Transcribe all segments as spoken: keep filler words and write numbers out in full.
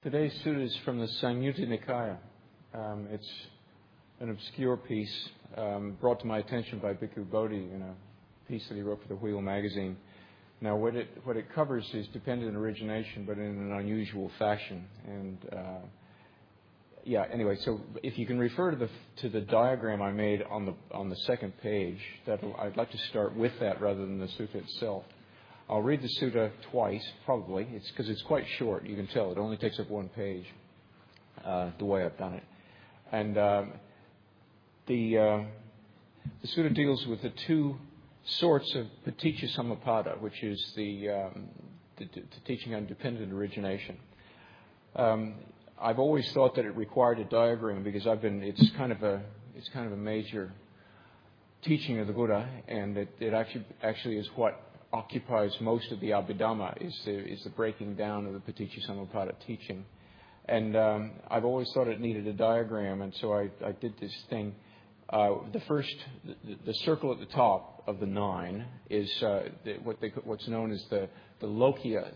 Today's sutta is from the Samyutta Nikaya. Um, it's an obscure piece um, brought to my attention by Bhikkhu Bodhi in a piece that he wrote for the Wheel magazine. Now, what it what it covers is dependent origination, but in an unusual fashion. And uh, yeah, anyway, so if you can refer to the to the diagram I made on the on the second page, that I'd like to start with that rather than the sutta itself. I'll read the sutta twice, probably. It's because it's quite short. You can tell it only takes up one page, uh, the way I've done it. And um, the uh, the sutta deals with the two sorts of paticca samuppada, which is the, um, the, the teaching on dependent origination. Um, I've always thought that it required a diagram because I've been. It's kind of a it's kind of a major teaching of the Buddha, and it, it actually actually is what occupies most of the Abhidhamma, is the, is the breaking down of the Paticca Samuppada teaching. And um, I've always thought it needed a diagram, and so I, I did this thing. Uh, the first, the, the circle at the top of the nine is uh, the, what they, what's known as the, the Lokiya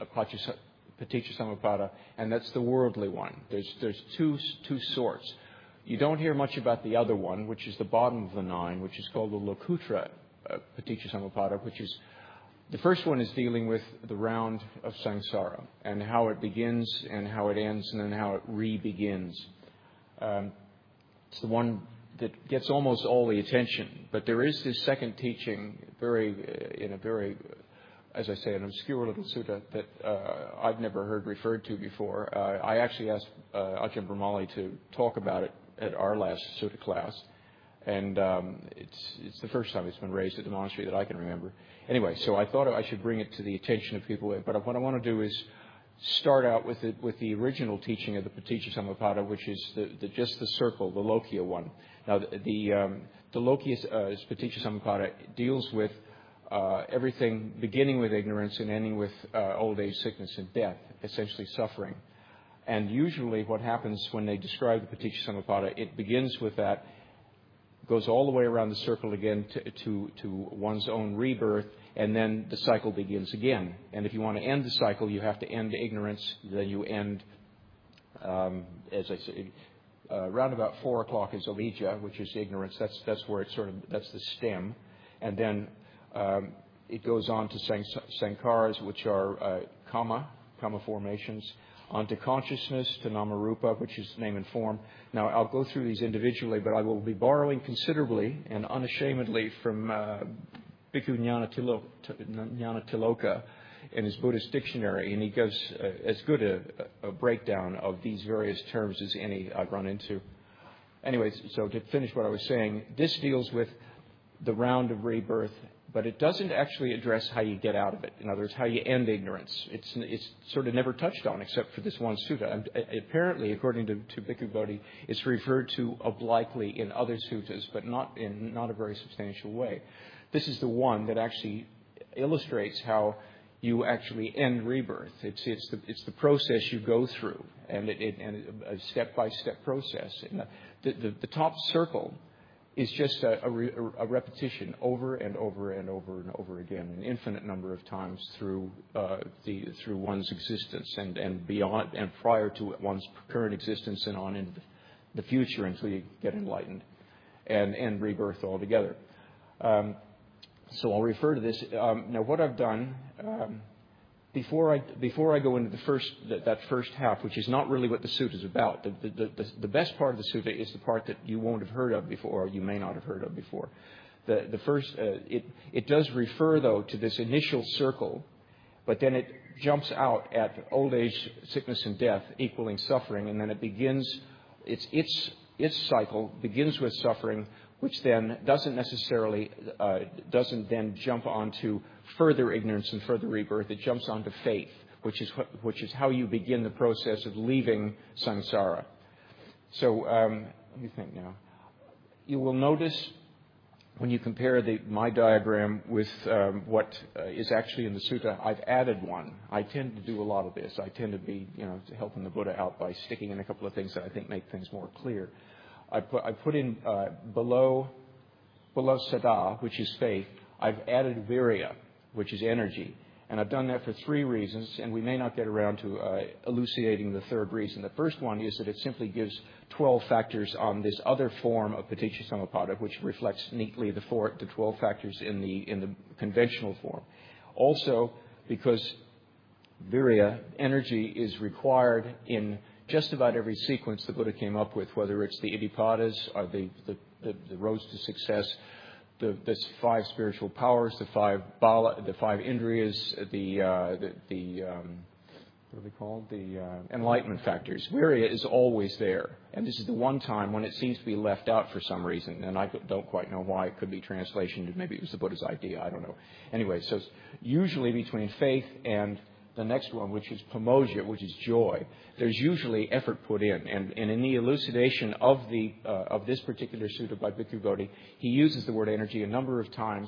Paticca Samuppada, and that's the worldly one. There's, there's two, two sorts. You don't hear much about the other one, which is the bottom of the nine, which is called the Lokutra uh, Paticca Samuppada, which is the first one is dealing with the round of samsara and how it begins and how it ends and then how it re-begins. Um, it's the one that gets almost all the attention. But there is this second teaching, very uh, in a very, as I say, an obscure little sutta that uh, I've never heard referred to before. Uh, I actually asked uh, Ajahn Brahmali to talk about it at our last sutta class. And um, it's it's the first time it's been raised at the monastery that I can remember. Anyway, so I thought I should bring it to the attention of people. But what I want to do is start out with the, with the original teaching of the Paticca Samuppada, which is the, the, just the circle, the Lokiya one. Now, the the, um, the Lokiya uh, Paticca Samuppada deals with uh, everything beginning with ignorance and ending with uh, old age, sickness, and death, essentially suffering. And usually what happens when they describe the Paticca Samuppada, it begins with that, goes all the way around the circle again to, to, to one's own rebirth, and then the cycle begins again. And if you want to end the cycle, you have to end ignorance. Then you end, um, as I say, uh, around about four o'clock is avijja, which is ignorance. That's that's where it's sort of that's the stem, and then um, it goes on to sang- sankharas, which are uh, kama, kama formations. Onto consciousness, to namarupa, which is name and form. Now, I'll go through these individually, but I will be borrowing considerably and unashamedly from uh, Bhikkhu Ñāṇatiloka in his Buddhist dictionary, and he gives uh, as good a, a breakdown of these various terms as any I've run into. Anyways, so to finish what I was saying, this deals with the round of rebirth, but it doesn't actually address how you get out of it. In other words, how you end ignorance. It's it's sort of never touched on except for this one sutta. And apparently, according to, to Bhikkhu Bodhi, it's referred to obliquely in other suttas, but not in not a very substantial way. This is the one that actually illustrates how you actually end rebirth. It's it's the it's the process you go through, and it, it and a step by step process. And the, the the top circle is just a, a, a repetition over and over and over and over again, an infinite number of times through uh, the through one's existence and, and beyond and prior to one's current existence and on into the future until you get enlightened and end rebirth altogether. Um, so I'll refer to this. Um, now, what I've done um, before I before I go into the first that, that first half, which is not really what the sutta is about. The, the, the, the best part of the sutta is the part that you won't have heard of before, or you may not have heard of before. The the first uh, it it does refer though to this initial circle, but then it jumps out at old age, sickness, and death equaling suffering, and then it begins its its its cycle begins with suffering, which then doesn't necessarily uh, doesn't then jump onto further ignorance and further rebirth. It jumps onto faith, which is what, which is how you begin the process of leaving samsara. So um, let me think now. You will notice when you compare the, my diagram with um, what uh, is actually in the sutta, I've added one. I tend to do a lot of this. I tend to be, you know, helping the Buddha out by sticking in a couple of things that I think make things more clear. I put, I put in uh, below below Sada, which is faith, I've added Virya, which is energy. And I've done that for three reasons, and we may not get around to uh, elucidating the third reason. The first one is that it simply gives twelve factors on this other form of Paticca Samuppada, which reflects neatly the, four, the twelve factors in the, in the conventional form. Also, because virya, energy, is required in just about every sequence the Buddha came up with, whether it's the Iddhipadas or the, the, the, the roads to success, the, the five spiritual powers, the five bala, the five indriyas, the, uh, the, the um, what are they called? The uh, enlightenment factors. Virya is always there. And this is the one time when it seems to be left out for some reason. And I don't quite know why. It could be translation. Maybe it was the Buddha's idea. I don't know. Anyway, so usually between faith and the next one, which is pamoja, which is joy, there's usually effort put in. And, and in the elucidation of the uh, of this particular sutta by Bhikkhu Bodhi, he uses the word energy a number of times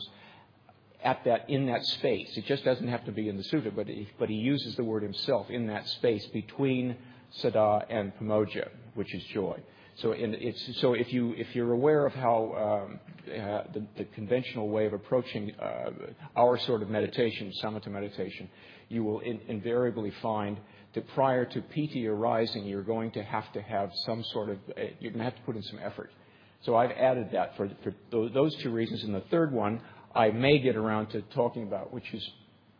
at that in that space. It just doesn't have to be in the sutta, but he, but he uses the word himself in that space between sada and pamoja, which is joy. So in, it's so if you if you're aware of how um, uh, the, the conventional way of approaching uh, our sort of meditation, samatha meditation, you will in, invariably find that prior to piti arising, you're going to have to have some sort of uh, you're going to have to put in some effort. So I've added that for, for those two reasons. And the third one I may get around to talking about, which is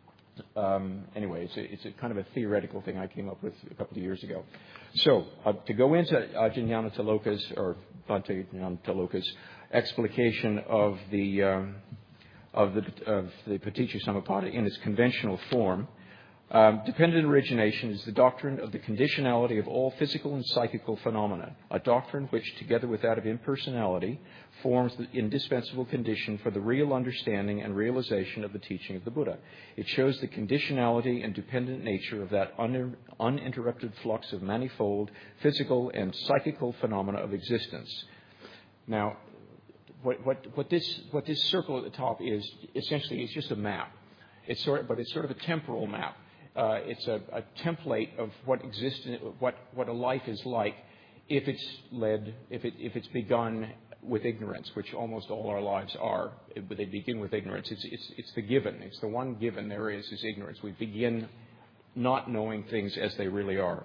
um, anyway, it's a, it's a kind of a theoretical thing I came up with a couple of years ago. So uh, to go into Ajahn Taloka's or Bhante Taloka's explication of the um, of the of the Paticca Samuppada in its conventional form. Um, dependent origination is the doctrine of the conditionality of all physical and psychical phenomena, a doctrine which, together with that of impersonality, forms the indispensable condition for the real understanding and realization of the teaching of the Buddha. It shows the conditionality and dependent nature of that un- uninterrupted flux of manifold physical and psychical phenomena of existence. Now, what, what, what, this, what this circle at the top is, essentially, is just a map. It's sort of, but it's sort of a temporal map. Uh, it's a, a template of what exists, what what a life is like if it's led, if it if it's begun with ignorance, which almost all our lives are. But they begin with ignorance. It's it's it's the given. It's the one given there is is ignorance. We begin not knowing things as they really are.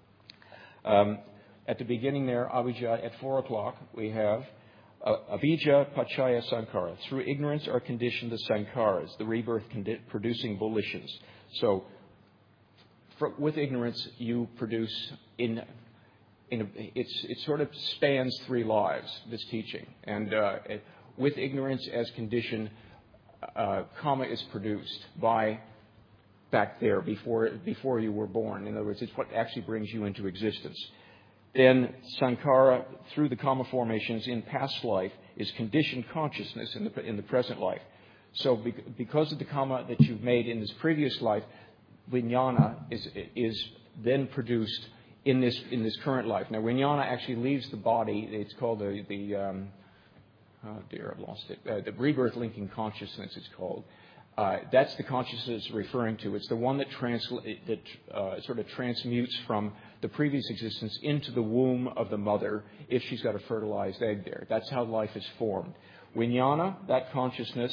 Um, at the beginning there, avijja, at four o'clock, we have uh, avijja pachaya sankhara. Through ignorance are conditioned the sankharas, the rebirth-producing volitions. So, For, with ignorance, you produce in, in a, it's, it sort of spans three lives, this teaching. And uh, it, with ignorance as condition, uh, karma is produced by back there before, before you were born. In other words, it's what actually brings you into existence. Then sankhara, through the karma formations in past life, is conditioned consciousness in the, in the present life. So be, because of the karma that you've made in this previous life, Vijnana is is then produced in this in this current life. Now, Vijnana actually leaves the body. It's called the the um, oh dear, I've lost it. Uh, the rebirth linking consciousness. It's called. Uh, that's the consciousness it's referring to. It's the one that transla- that uh, sort of transmutes from the previous existence into the womb of the mother if she's got a fertilized egg there. That's how life is formed. Vijnana, that consciousness.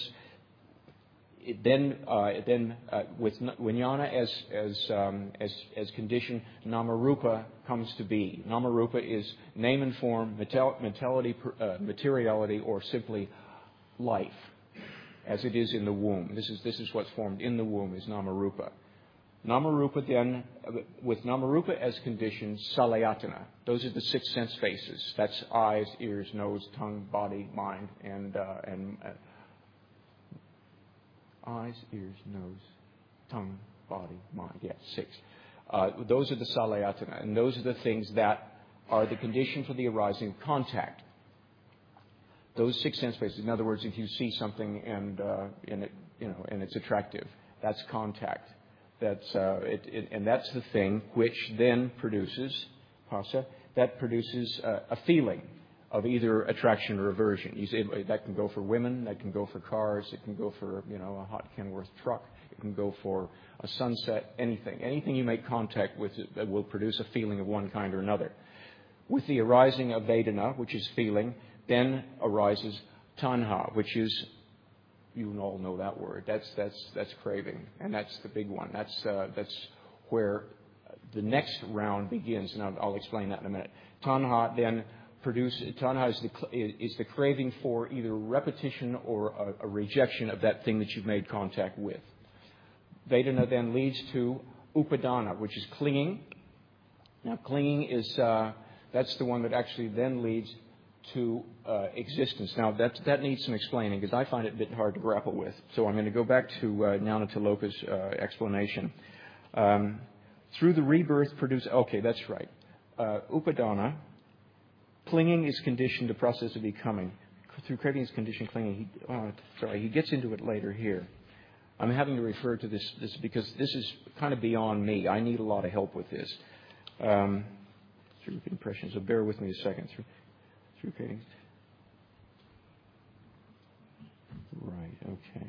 It then, uh, then uh, with vijnana as as um, as as condition, namarupa comes to be. Namarupa is name and form, mentality, uh, materiality, or simply life, as it is in the womb. This is this is what's formed in the womb is namarupa. Namarupa then, with namarupa as condition, salayatana. Those are the six sense spaces. That's eyes, ears, nose, tongue, body, mind, and uh, and. Uh, Eyes, ears, nose, tongue, body, mind. Yeah, six. Uh, those are the salayatana, and those are the things that are the condition for the arising of contact. Those six sense spaces. In other words, if you see something and uh, and it, you know, and it's attractive, that's contact. That's uh, it, it, and that's the thing which then produces phassa. That produces uh, a feeling of either attraction or aversion. You say that can go for women, that can go for cars, it can go for, you know, a hot Kenworth truck, it can go for a sunset, anything. Anything you make contact with it will produce a feeling of one kind or another. With the arising of Vedana, which is feeling, then arises tanha, which is you all know that word. That's that's that's craving, and that's the big one. That's uh, that's where the next round begins, and I'll, I'll explain that in a minute. Tanha then produce tanha is the is the craving for either repetition or a, a rejection of that thing that you've made contact with. Vedana then leads to upadana, which is clinging. Now, clinging is uh, that's the one that actually then leads to uh, existence. Now, that that needs some explaining because I find it a bit hard to grapple with. So I'm going to go back to uh, Jnanatiloka's uh, explanation. Um, through the rebirth produce. Okay, that's right. Uh, upadana, clinging is conditioned to process of becoming. Through craving is conditioned clinging. He, oh, sorry, he gets into it later here. I'm having to refer to this, this because this is kind of beyond me. I need a lot of help with this. Um, through impressions. So bear with me a second. Through, through craving. Right. Okay.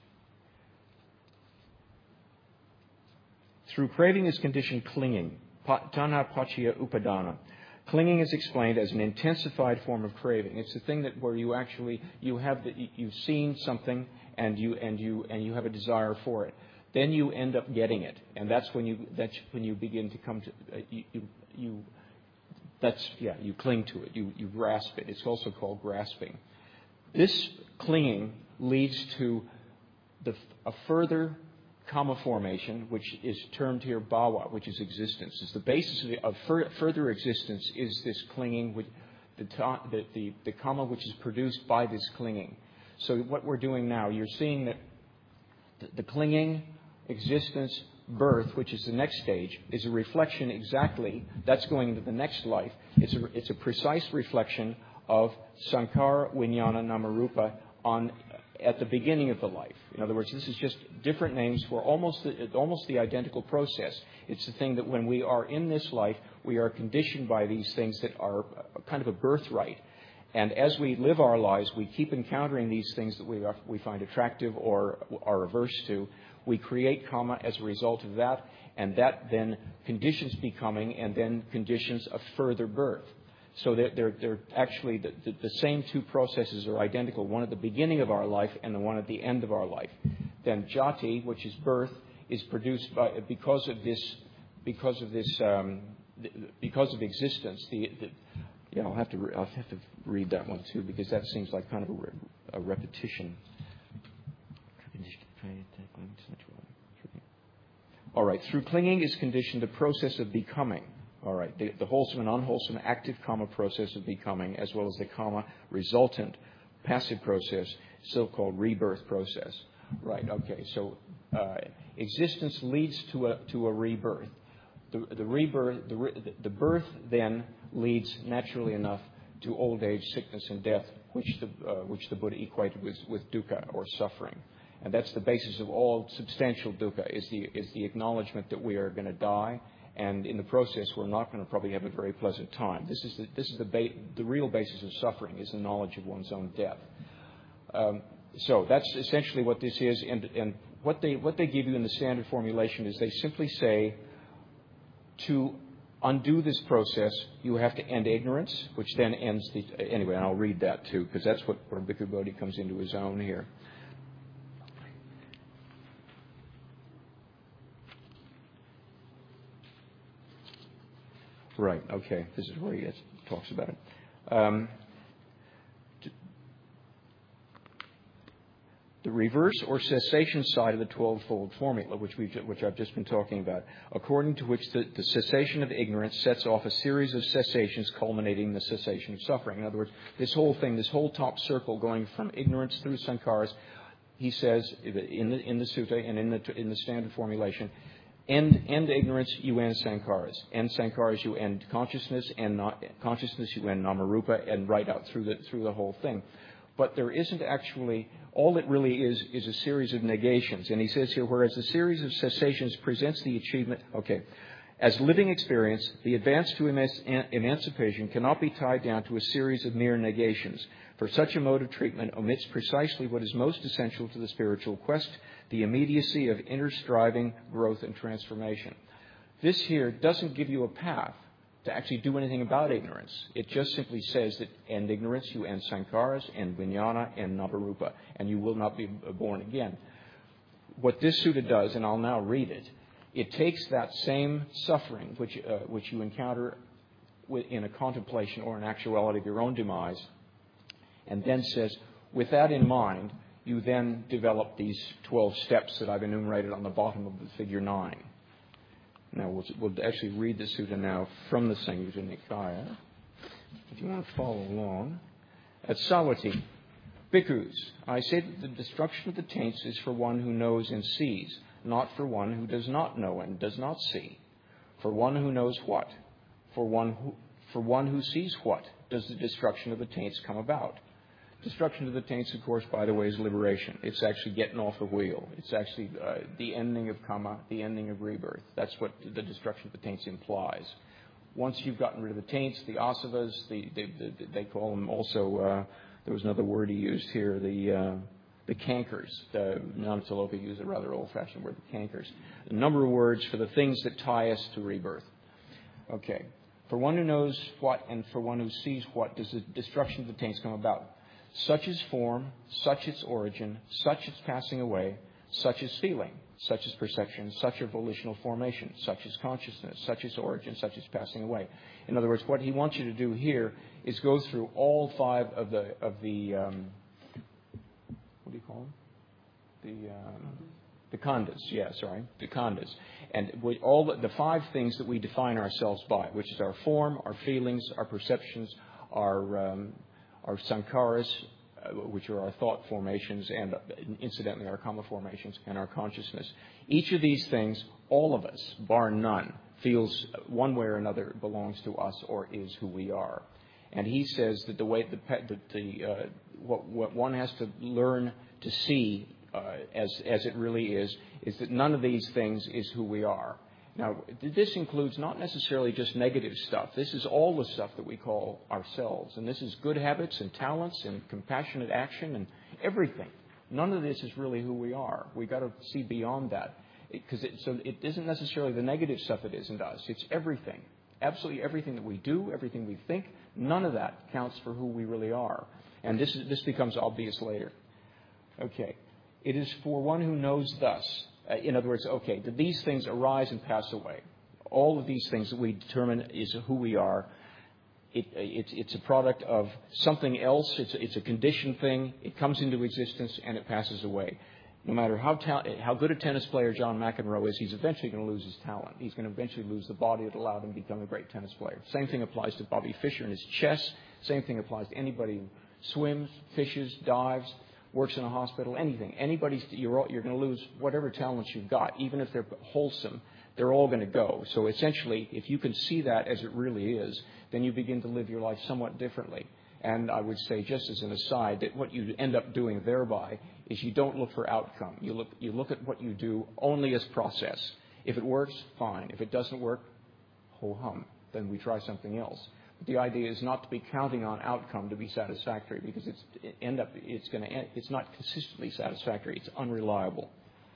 Through craving is conditioned clinging. Tanha pachya upadana. Clinging is explained as an intensified form of craving. It's the thing that where you actually you have the, you've seen something and you and you and you have a desire for it. Then you end up getting it, and that's when you that's when you begin to come to uh, you, you you that's yeah you cling to it. You you grasp it. It's also called grasping. This clinging leads to the a further kama formation, which is termed here bhava, which is existence. Is the basis of, the, of fur, further existence is this clinging, with the, the, the, the kama which is produced by this clinging. So what we're doing now, you're seeing that the, the clinging, existence, birth, which is the next stage, is a reflection exactly, that's going into the next life. It's a, it's a precise reflection of Sankara, Vijnana, Namarupa on at the beginning of the life. In other words, this is just different names for almost the, almost the identical process. It's the thing that when we are in this life, we are conditioned by these things that are kind of a birthright. And as we live our lives, we keep encountering these things that we, are, we find attractive or are averse to. We create karma as a result of that, and that then conditions becoming and then conditions a further birth. So they're, they're, they're actually the, the, the same two processes are identical, one at the beginning of our life and the one at the end of our life. Then jati, which is birth, is produced by because of this because of this um, because of existence. The, the, yeah, I'll have to re- I'll have to read that one too because that seems like kind of a, re- a repetition. All right, through clinging is conditioned the process of becoming. All right, the, the wholesome and unwholesome active karma process of becoming, as well as the karma resultant passive process, so-called rebirth process. Right. Okay. So uh, existence leads to a to a rebirth. The, the rebirth, the, the birth then leads naturally enough to old age, sickness, and death, which the uh, which the Buddha equated with with dukkha or suffering, and that's the basis of all substantial dukkha is the is the acknowledgement that we are going to die. And in the process, we're not going to probably have a very pleasant time. This is the, this is the, ba- the real basis of suffering is the knowledge of one's own death. Um, so that's essentially what this is. And, and what they what they give you in the standard formulation is they simply say to undo this process, you have to end ignorance, which then ends the anyway. And I'll read that too because that's what where Bhikkhu Bodhi comes into his own here. Right, okay. This is where he gets, talks about it. Um, the reverse or cessation side of the twelve-fold formula, which, we've, which I've just been talking about, according to which the, the cessation of ignorance sets off a series of cessations culminating in the cessation of suffering. In other words, this whole thing, this whole top circle going from ignorance through sankharas, he says in the, in the sutta and in the, in the standard formulation, End, end ignorance, you end sankharas. End sankharas, you end consciousness, and not, consciousness, you end namarupa, and right out through the through the whole thing. But there isn't actually, all it really is, is a series of negations. And he says here, whereas the series of cessations presents the achievement, okay, as living experience, the advance to emanci- emancipation cannot be tied down to a series of mere negations. For such a mode of treatment omits precisely what is most essential to the spiritual quest, the immediacy of inner striving, growth, and transformation. This here doesn't give you a path to actually do anything about ignorance. It just simply says that end ignorance, you end sankharas, end vijnana, end navarupa, and you will not be born again. What this sutta does, and I'll now read it, it takes that same suffering which uh, which you encounter in a contemplation or an actuality of your own demise, and then says, with that in mind, you then develop these twelve steps that I've enumerated on the bottom of the figure nine. Now, we'll, we'll actually read the sutta now from the Samyutta Nikaya, if you want to follow along. At Sawati, Bhikkhus, I say that the destruction of the taints is for one who knows and sees, not for one who does not know and does not see. For one who knows what? For one who, for one who sees what does the destruction of the taints come about? Destruction of the taints, of course, by the way, is liberation. It's actually getting off the wheel. It's actually uh, the ending of karma, the ending of rebirth. That's what the destruction of the taints implies. Once you've gotten rid of the taints, the asavas, the, the, the, they call them also, uh, there was another word he used here, the uh, the cankers. The Nyanatiloka used a rather old-fashioned word, the cankers. A number of words for the things that tie us to rebirth. Okay. For one who knows what and for one who sees what does the destruction of the taints come about? Such is form, such its origin, such its passing away, such is feeling, such is perception, such are volitional formation, such is consciousness, such is origin, such is passing away. In other words, what he wants you to do here is go through all five of the of the um, what do you call them? The um, the khandhas. Yeah, sorry, the khandhas, and with all the, the five things that we define ourselves by, which is our form, our feelings, our perceptions, our um, our sankharas, uh, which are our thought formations, and uh, incidentally our kama formations, and our consciousness. Each of these things, all of us, bar none, feels one way or another belongs to us or is who we are. And he says that the way the, the, the uh, what, what one has to learn to see uh, as as it really is is that none of these things is who we are. Now, this includes not necessarily just negative stuff. This is all the stuff that we call ourselves. And this is good habits and talents and compassionate action and everything. None of this is really who we are. We've got to see beyond that. Because it, so it isn't necessarily the negative stuff that isn't us. It's everything. Absolutely everything that we do, everything we think, none of that counts for who we really are. And this is, this becomes obvious later. Okay. It is for one who knows thus. Uh, in other words, okay, that these things arise and pass away. All of these things that we determine is who we are. It, it's, it's a product of something else. It's, it's a conditioned thing. It comes into existence and it passes away. No matter how ta- how good a tennis player John McEnroe is, he's eventually going to lose his talent. He's going to eventually lose the body that allowed him to become a great tennis player. Same thing applies to Bobby Fischer in his chess. Same thing applies to anybody who swims, fishes, dives, works in a hospital, anything. Anybody's, you're, all, you're going to lose whatever talents you've got, even if they're wholesome. They're all going to go. So essentially, if you can see that as it really is, then you begin to live your life somewhat differently. And I would say, just as an aside, that what you end up doing thereby is you don't look for outcome. You look, you look at what you do only as process. If it works, fine. If it doesn't work, ho-hum. Then we try something else. But the idea is not to be counting on outcome to be satisfactory, because it's it end up it's going to it's not consistently satisfactory. It's unreliable.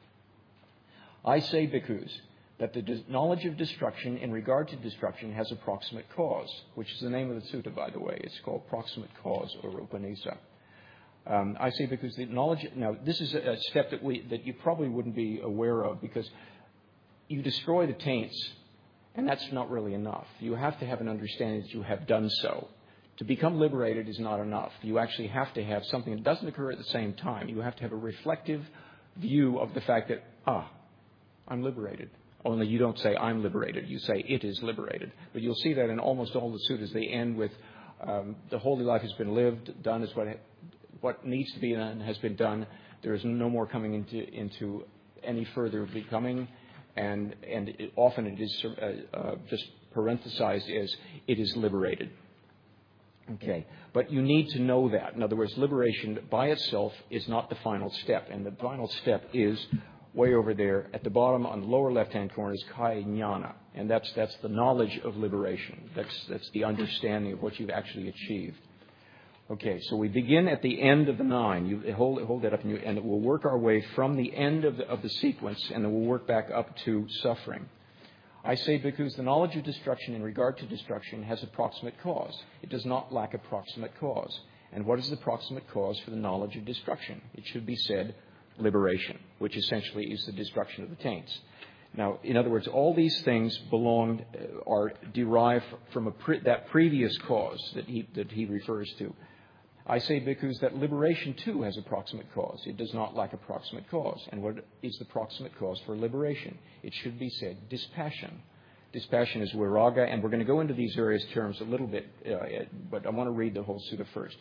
I say, bhikkhus, that the knowledge of destruction in regard to destruction has a proximate cause, which is the name of the sutta, by the way. It's called proximate cause, or Upanisa. Um, I say because the knowledge. Now, this is a step that we that you probably wouldn't be aware of, because you destroy the taints, and that's not really enough. You have to have an understanding that you have done so. To become liberated is not enough. You actually have to have something that doesn't occur at the same time. You have to have a reflective view of the fact that, ah, I'm liberated. Only you don't say, I'm liberated. You say, it is liberated. But you'll see that in almost all the suttas, they end with, um, the holy life has been lived, done is what what needs to be done has been done. There is no more coming into into any further becoming. And and it, often it is uh, uh, just parenthesized as, it is liberated. Okay. But you need to know that. In other words, liberation by itself is not the final step. And the final step is way over there at the bottom on the lower left-hand corner is Kaya Jnana. And that's that's the knowledge of liberation. That's that's the understanding of what you've actually achieved. Okay, so we begin at the end of the nine. You hold hold that up, and, you, and it will work our way from the end of the, of the sequence, and then we'll work back up to suffering. I say bhikkhus, the knowledge of destruction in regard to destruction has a proximate cause. It does not lack a proximate cause. And what is the proximate cause for the knowledge of destruction? It should be said liberation, which essentially is the destruction of the taints. Now, in other words, all these things belong, uh, are derived from a pre- that previous cause that he, that he refers to. I say, bhikkhus, that liberation too has a proximate cause. It does not lack a proximate cause. And what is the proximate cause for liberation? It should be said dispassion. Dispassion is viraga, and we're going to go into these various terms a little bit, uh, but I want to read the whole sutta first.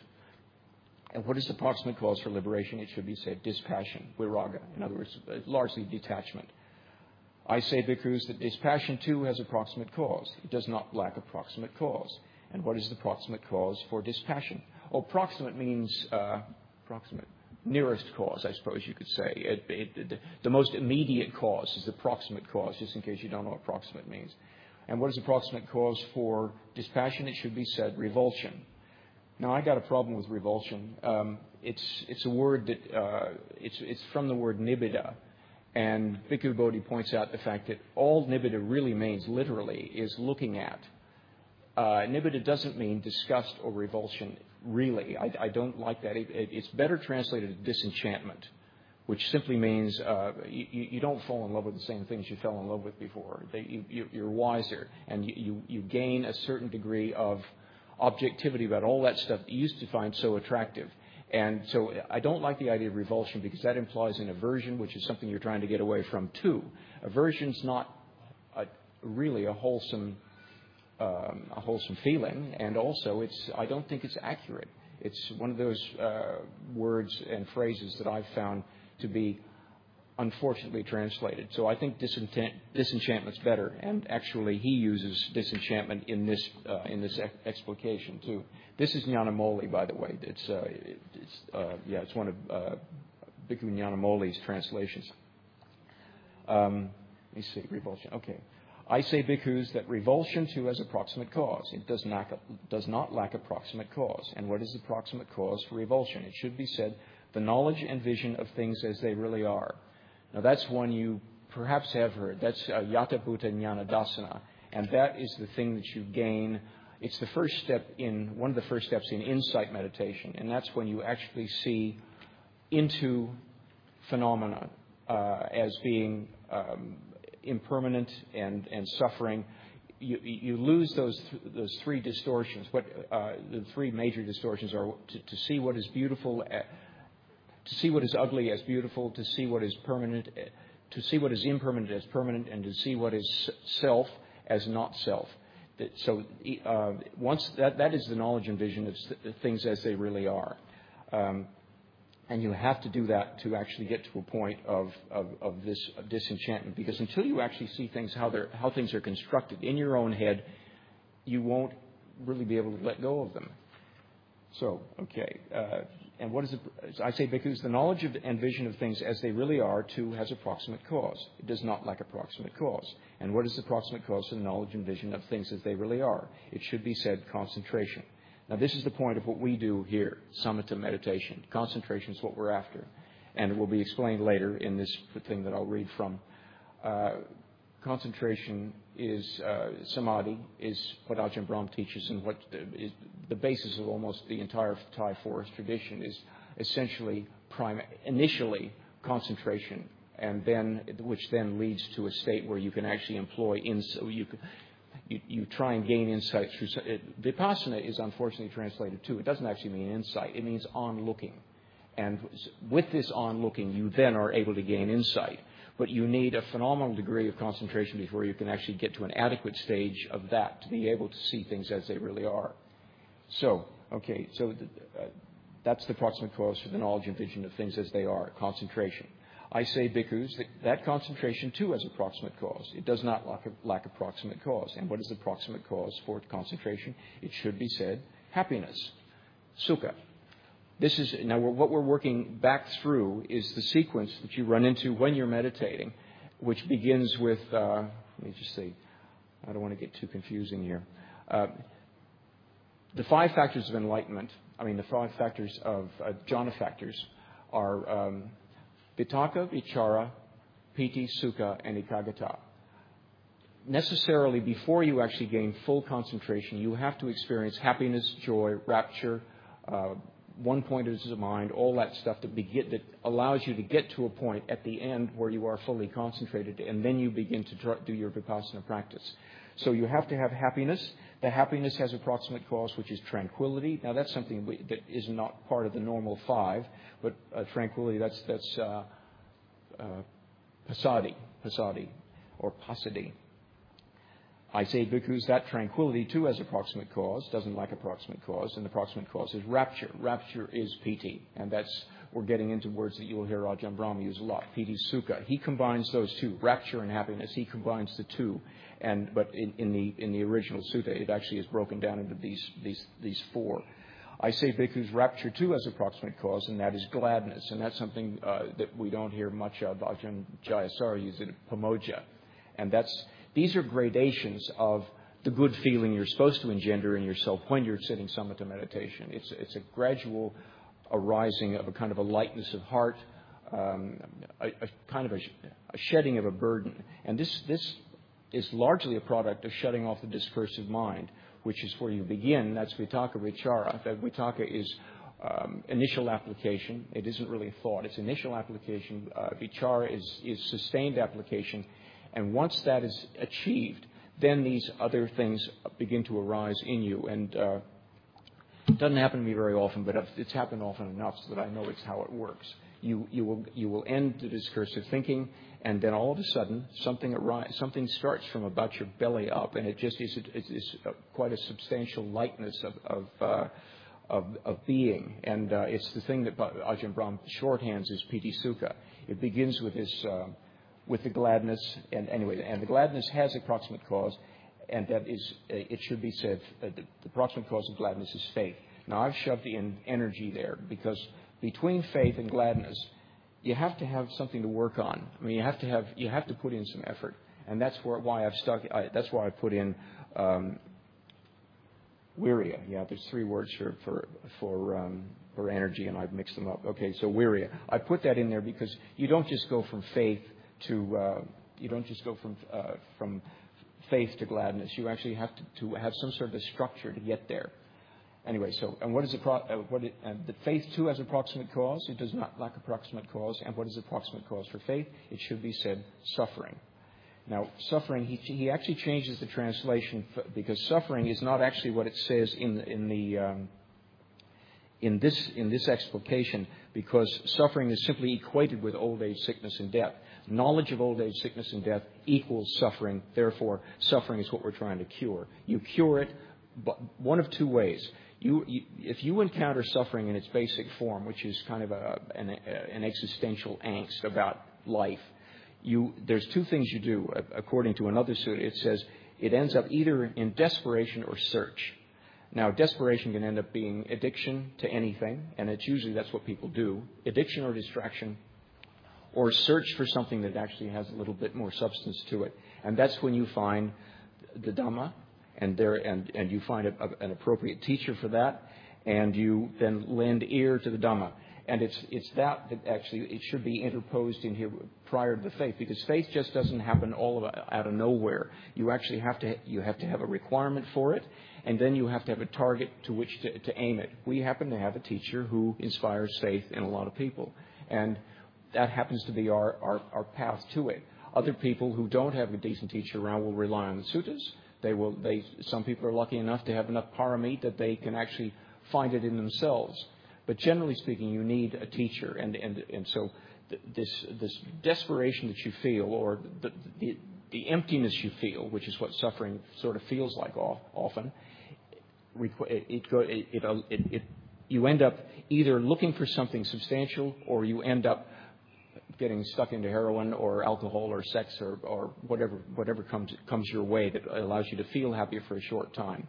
And what is the proximate cause for liberation? It should be said dispassion, viraga. In other words, largely detachment. I say, bhikkhus, that dispassion too has a proximate cause. It does not lack a proximate cause. And what is the proximate cause for dispassion? Oh, proximate means uh, proximate, nearest cause, I suppose you could say. It, it, it, the most immediate cause is the proximate cause, just in case you don't know what proximate means. And what is the proximate cause for dispassion? It should be said revulsion. Now, I got a problem with revulsion. Um, it's it's a word that uh, it's it's from the word nibbida. And Bhikkhu Bodhi points out the fact that all nibbida really means, literally, is looking at. Uh, nibbida doesn't mean disgust or revulsion, really. I, I don't like that. It, it, it's better translated as disenchantment, which simply means uh, you, you don't fall in love with the same things you fell in love with before. They, you, you, you're wiser, and you, you, you gain a certain degree of objectivity about all that stuff that you used to find so attractive. And so I don't like the idea of revulsion because that implies an aversion, which is something you're trying to get away from, too. Aversion's not a, really a wholesome um, a wholesome feeling, and also it's I don't think it's accurate. It's one of those uh, words and phrases that I've found to be unfortunately translated. So I think disenchant, disenchantment's better, and actually he uses disenchantment in this uh, in this ex- explication too. This is Nyanamoli, by the way. It's uh, it's uh, yeah, it's one of uh, Bhikkhu Nyanamoli's translations. Um, let me see, revulsion. Okay, I say, bhikkhus, that revulsion too has a proximate cause. It does not does not lack a proximate cause. And what is the proximate cause for revulsion? It should be said the knowledge and vision of things as they really are. Now, that's one you perhaps have heard. That's uh, Yata Bhuta Jnana Dasana. And that is the thing that you gain. It's the first step in, one of the first steps in insight meditation. And that's when you actually see into phenomena uh, as being um, impermanent and, and suffering. You, you lose those th- those three distortions. What uh, the three major distortions are to, to see what is beautiful, uh, to see what is ugly as beautiful, to see what is permanent, uh, to see what is impermanent as permanent, and to see what is self as not self. That, so uh, once that that is the knowledge and vision of th- things as they really are. Um, And you have to do that to actually get to a point of, of, of this of disenchantment. Because until you actually see things how they're how things are constructed in your own head, you won't really be able to let go of them. So, okay. Uh, and what is it? I say, bhikkhus, the knowledge of, and vision of things as they really are, too, has a proximate cause. It does not lack a proximate cause. And what is the proximate cause for the knowledge and vision of things as they really are? It should be said concentration. Now, this is the point of what we do here, samatha meditation. Concentration is what we're after. And it will be explained later in this thing that I'll read from. Uh, concentration is, uh, samadhi, is what Ajahn Brahm teaches, and what is the basis of almost the entire Thai forest tradition is essentially, prime, initially, concentration, and then, which then leads to a state where you can actually employ, in, you can, You, you try and gain insight through... It, vipassana is unfortunately translated too. It doesn't actually mean insight. It means on-looking. And with this on-looking, you then are able to gain insight. But you need a phenomenal degree of concentration before you can actually get to an adequate stage of that to be able to see things as they really are. So, okay, so the, uh, that's the proximate cause for the knowledge and vision of things as they are, concentration. I say, bhikkhus, that, that concentration too has a proximate cause. It does not lack a, lack a proximate cause. And what is the proximate cause for concentration? It should be said, happiness, sukha. This is now what we're working back through is the sequence that you run into when you're meditating, which begins with. Uh, let me just say, I don't want to get too confusing here. Uh, the five factors of enlightenment. I mean, the five factors of uh, jhana factors are. Um, Vitaka, vichara, piti, sukha, and ekagata. necessarily, before you actually gain full concentration, you have to experience happiness, joy, rapture, uh, one point of the mind, all that stuff that, begin, that allows you to get to a point at the end where you are fully concentrated, and then you begin to try, do your vipassana practice. So you have to have happiness. The happiness has a proximate cause, which is tranquility. Now, that's something we, that is not part of the normal five, but uh, tranquility, that's, that's uh, uh, passaddhi, passaddhi, or passaddhi. I say, bhikkhus, that tranquility too has a proximate cause, doesn't like a proximate cause, and the proximate cause is rapture. Rapture is piti, and that's, we're getting into words that you'll hear Ajahn Brahm use a lot, piti sukha. He combines those two, rapture and happiness, he combines the two, and but in, in the in the original sutta, it actually is broken down into these these these four. I say, bhikkhus, rapture too has a proximate cause, and that is gladness, and that's something uh, that we don't hear much of. Ajahn Jayasara uses it, pamoja, and that's these are gradations of the good feeling you're supposed to engender in yourself when you're sitting samatha meditation. It's, it's a gradual arising of a kind of a lightness of heart, um, a, a kind of a, a shedding of a burden. And this, this is largely a product of shutting off the discursive mind, which is where you begin. That's vitakka vichara. That vitakka is um, initial application. It isn't really thought. It's initial application. Uh, vichara is, is sustained application. And once that is achieved, then these other things begin to arise in you. And uh, it doesn't happen to me very often, but it's happened often enough so that I know it's how it works. You you will you will end the discursive thinking, and then all of a sudden something arise, something starts from about your belly up, and it just is it is quite a substantial lightness of of uh, of, of being. And uh, it's the thing that Ajahn Brahm shorthands as piti sukha. It begins with this. Uh, with the gladness, and anyway, and the gladness has a proximate cause, and that is, it should be said, uh, the, the proximate cause of gladness is faith. Now, I've shoved in energy there, because between faith and gladness, you have to have something to work on. I mean, you have to have, you have to put in some effort, and that's where, why I've stuck, I, that's why I put in um, virya. Yeah, there's three words for, for, for, um, for energy, and I've mixed them up. Okay, so virya. I put that in there because you don't just go from faith to uh, you don't just go from uh, from faith to gladness. You actually have to, to have some sort of a structure to get there. Anyway, so and what is the pro- uh, what it, uh, the faith too has a proximate cause. It does not lack a proximate cause. And what is the proximate cause for faith? It should be said suffering. Now, suffering. He he actually changes the translation f- because suffering is not actually what it says in the, in the um, in this in this explication, because suffering is simply equated with old age, sickness, and death. Knowledge of old age, sickness, and death equals suffering. Therefore, suffering is what we're trying to cure. You cure it but one of two ways. You, you, if you encounter suffering in its basic form, which is kind of a, an, an existential angst about life, you, there's two things you do. According to another sutta, it says it ends up either in desperation or search. Now, desperation can end up being addiction to anything, and it's usually that's what people do. Addiction or distraction, or search for something that actually has a little bit more substance to it. And that's when you find the Dhamma, and there and, and you find a, a, an appropriate teacher for that, and you then lend ear to the Dhamma. And it's it's that that actually it should be interposed in here prior to the faith, because faith just doesn't happen all of, out of nowhere. You actually have to you have to have a requirement for it, and then you have to have a target to which to, to aim it. We happen to have a teacher who inspires faith in a lot of people, and that happens to be our, our, our path to it. Other people who don't have a decent teacher around will rely on the suttas. They will. They some people are lucky enough to have enough paramita that they can actually find it in themselves. But generally speaking, you need a teacher, and and and so th- this this desperation that you feel, or the, the the emptiness you feel, which is what suffering sort of feels like often, it it, it, it, it, it you end up either looking for something substantial, or you end up getting stuck into heroin or alcohol or sex or, or whatever whatever comes comes your way that allows you to feel happier for a short time.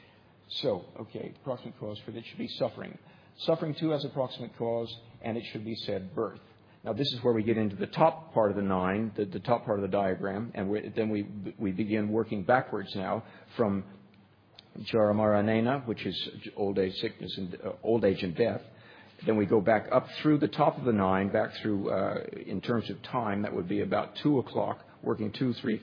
So, okay, proximate cause for that should be suffering. Suffering, too, has a proximate cause, and it should be said birth. Now, this is where we get into the top part of the nine, the, the top part of the diagram, and we, then we we begin working backwards now from Jara Mara Nena, which is old age, sickness, and uh, old age and death. Then we go back up through the top of the nine, back through, uh, in terms of time, that would be about two o'clock, working two, three,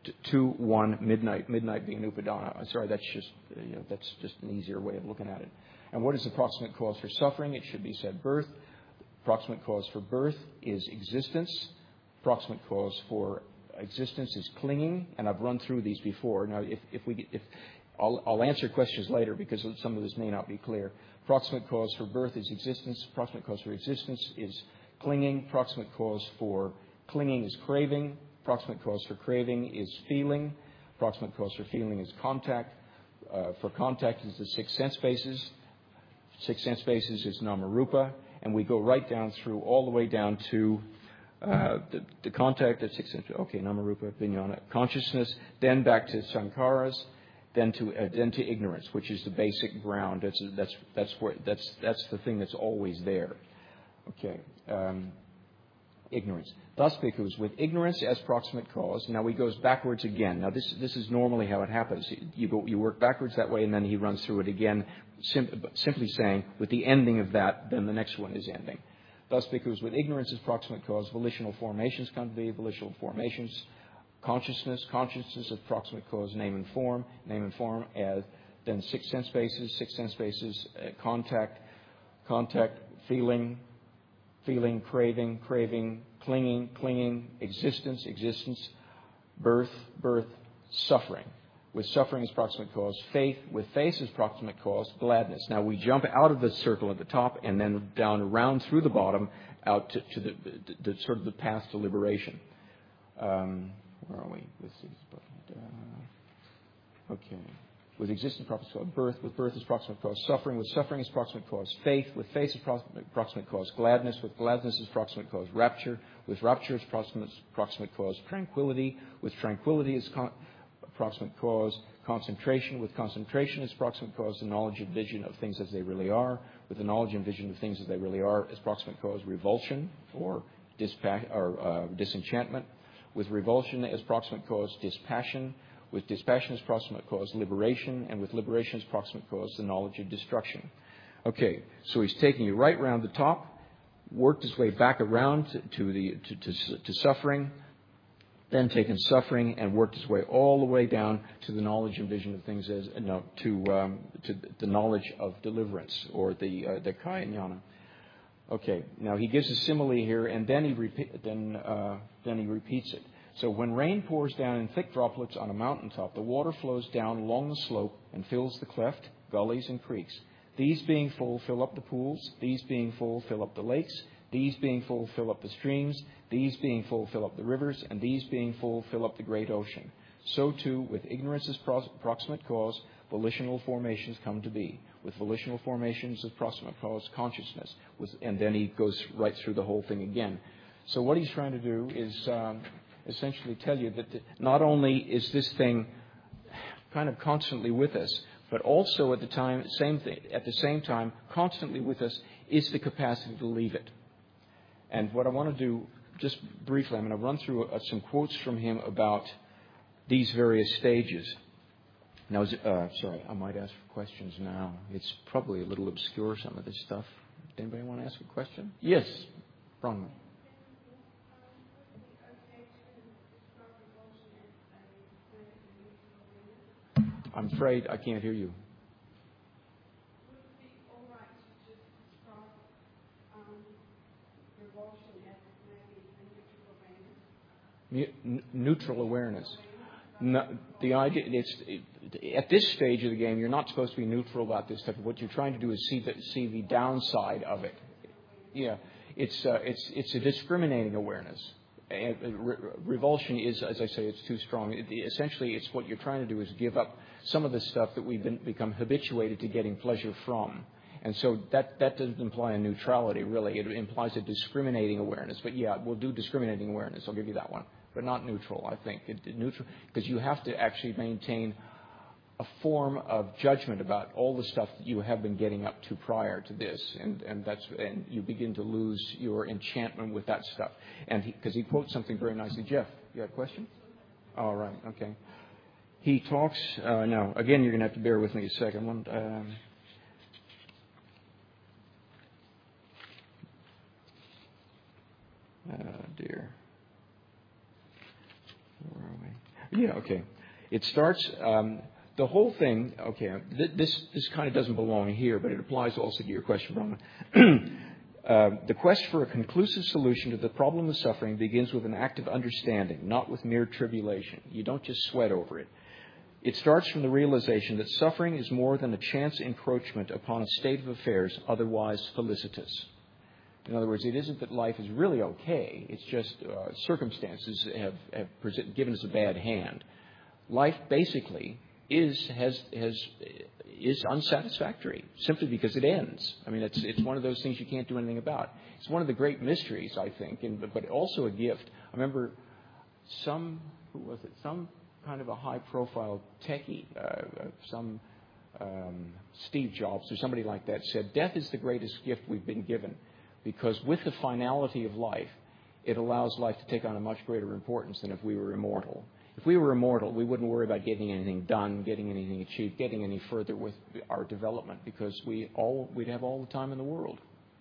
two, one, midnight. Midnight being Upadana. I'm sorry, that's just you know, that's just an easier way of looking at it. And what is the proximate cause for suffering? It should be said birth. Proximate cause for birth is existence. Proximate cause for existence is clinging, and I've run through these before. Now, if, if we if I'll, I'll answer questions later because some of this may not be clear. Proximate cause for birth is existence. Proximate cause for existence is clinging. Proximate cause for clinging is craving. Proximate cause for craving is feeling. Proximate cause for feeling is contact. Uh, for contact is the six sense bases. Six sense bases is Namarupa. And we go right down through, all the way down to uh, the, the contact of six sense. Okay, Namarupa, Vijnana, consciousness. Then back to Sankharas. Then to uh, then to ignorance, which is the basic ground. That's that's that's where that's that's the thing that's always there. Okay. Um, Ignorance. Thus, bhikkhus, with ignorance as proximate cause. Now he goes backwards again. Now this this is normally how it happens. You go you work backwards that way, and then he runs through it again, sim- simply saying with the ending of that, then the next one is ending. Thus, bhikkhus, with ignorance as proximate cause, volitional formations come to be. Volitional formations, consciousness, consciousness as proximate cause, name and form, name and form as then six sense bases, six sense bases, uh, contact, contact, feeling. Feeling, craving, craving, clinging, clinging, existence, existence, birth, birth, suffering. With suffering as proximate cause, faith. With faith as proximate cause, gladness. Now we jump out of the circle at the top and then down around through the bottom out to, to the, the, the sort of the path to liberation. Um, where are we? This is, uh, okay. With existence, proximate cause, birth. With birth is proximate cause, suffering. With suffering is proximate cause, faith. With faith is proximate cause, gladness. With gladness is proximate cause, rapture. With rapture is proximate, proximate cause, tranquility. With tranquility is con- proximate cause, concentration. With concentration is proximate cause, the knowledge and vision of things as they really are. With the knowledge and vision of things as they really are is proximate cause, revulsion or, dispa- or uh, disenchantment. With revulsion as proximate cause, dispassion. With dispassion as proximate cause, liberation, and with liberation as proximate cause, the knowledge of destruction. Okay, so he's taking you right around the top, worked his way back around to, to the to, to, to suffering, then taken suffering and worked his way all the way down to the knowledge and vision of things as no to um, to the knowledge of deliverance or the uh, the Kaya Jnana. Okay, now he gives a simile here, and then he repeat, then uh, then he repeats it. So when rain pours down in thick droplets on a mountaintop, the water flows down along the slope and fills the cleft, gullies, and creeks. These being full, fill up the pools. These being full, fill up the lakes. These being full, fill up the streams. These being full, fill up the rivers. And these being full, fill up the great ocean. So too, with ignorance as pro- proximate cause, volitional formations come to be. With volitional formations as proximate cause, consciousness. With, and then he goes right through the whole thing again. So what he's trying to do is... Um, essentially tell you that not only is this thing kind of constantly with us, but also at the time, same thing, at the same time, constantly with us is the capacity to leave it. And what I want to do, just briefly, I'm going to run through uh, some quotes from him about these various stages. Now, uh, sorry, I might ask for questions now. It's probably a little obscure, some of this stuff. Anybody want to ask a question? Yes, Bronwyn. I'm afraid I can't hear you. Would it be all right to just describe um, revulsion as maybe a neutral awareness? Neutral awareness. No, the idea it's it, at this stage of the game, you're not supposed to be neutral about this stuff. What you're trying to do is see the see the downside of it. Yeah, it's uh, it's it's a discriminating awareness. And re- revulsion is, as I say, it's too strong. It, essentially, it's what you're trying to do is give up some of the stuff that we've been, become habituated to getting pleasure from. And so that, that doesn't imply a neutrality, really. It implies a discriminating awareness. But yeah, we'll do discriminating awareness. I'll give you that one. But not neutral, I think. It, it neutral, because you have to actually maintain a form of judgment about all the stuff that you have been getting up to prior to this, and and that's and you begin to lose your enchantment with that stuff. And because he, he quotes something very nicely, Jeff, you had a question? All right, okay. He talks uh, now. Again, you're going to have to bear with me a second. One. Um, oh dear. Where are we? Yeah, okay. It starts, um, the whole thing, okay, th- this this kind of doesn't belong here, but it applies also to your question, Brahma. uh, the quest for a conclusive solution to the problem of suffering begins with an act of understanding, not with mere tribulation. You don't just sweat over it. It starts from the realization that suffering is more than a chance encroachment upon a state of affairs otherwise felicitous. In other words, it isn't that life is really okay. It's just uh, circumstances have, have present, given us a bad hand. Life basically is has has is unsatisfactory simply because it ends. I mean, it's it's one of those things you can't do anything about. It's one of the great mysteries, I think, and but also a gift. I remember some who was it? Some kind of a high-profile techie, uh, some um, Steve Jobs or somebody like that said, "Death is the greatest gift we've been given." Because with the finality of life, it allows life to take on a much greater importance than if we were immortal. If we were immortal, we wouldn't worry about getting anything done, getting anything achieved, getting any further with our development, because we all, we'd have all the time in the world.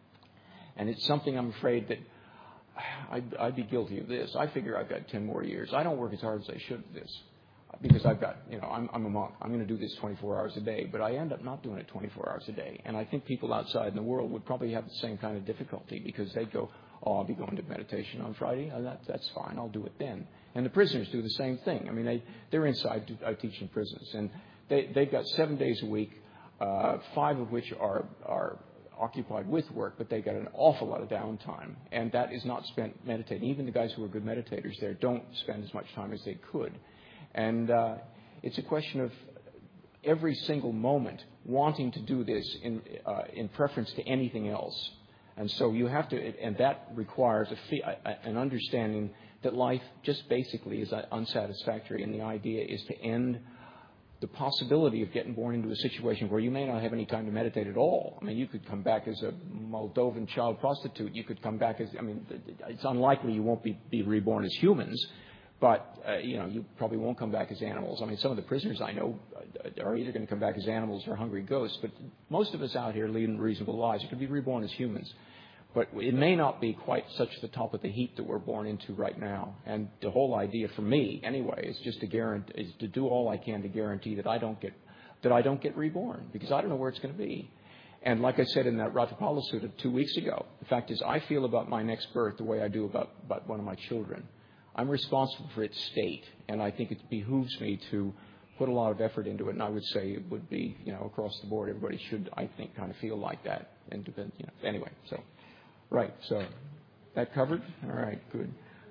And it's something I'm afraid that I'd, I'd be guilty of this. I figure I've got ten more years. I don't work as hard as I should at this. Because I've got, you know, I'm, I'm a monk. I'm going to do this twenty-four hours a day, but I end up not doing it twenty-four hours a day. And I think people outside in the world would probably have the same kind of difficulty because they'd go, oh, I'll be going to meditation on Friday. Oh, that, that's fine. I'll do it then. And the prisoners do the same thing. I mean, they, they're inside. I teach in prisons. And they, they've got seven days a week, uh, five of which are, are occupied with work, but they got an awful lot of downtime. And that is not spent meditating. Even the guys who are good meditators there don't spend as much time as they could. And uh, it's a question of every single moment wanting to do this in uh, in preference to anything else. And so you have to, and that requires a, an understanding that life just basically is unsatisfactory. And the idea is to end the possibility of getting born into a situation where you may not have any time to meditate at all. I mean, you could come back as a Moldovan child prostitute. You could come back as, I mean, it's unlikely you won't be, be reborn as humans. But, uh, you know, you probably won't come back as animals. I mean, some of the prisoners I know are either going to come back as animals or hungry ghosts. But most of us out here leading reasonable lives. You can be reborn as humans. But it may not be quite such the top of the heap that we're born into right now. And the whole idea for me, anyway, is just to guarantee, is to do all I can to guarantee that I don't get that I don't get reborn, because I don't know where it's going to be. And like I said in that Ratapala Sutta two weeks ago, the fact is I feel about my next birth the way I do about, about one of my children. I'm responsible for its state, and I think it behooves me to put a lot of effort into it. And I would say it would be, you know, across the board, everybody should, I think, kind of feel like that. And depend, you know, anyway, so right. So that covered. All right, good.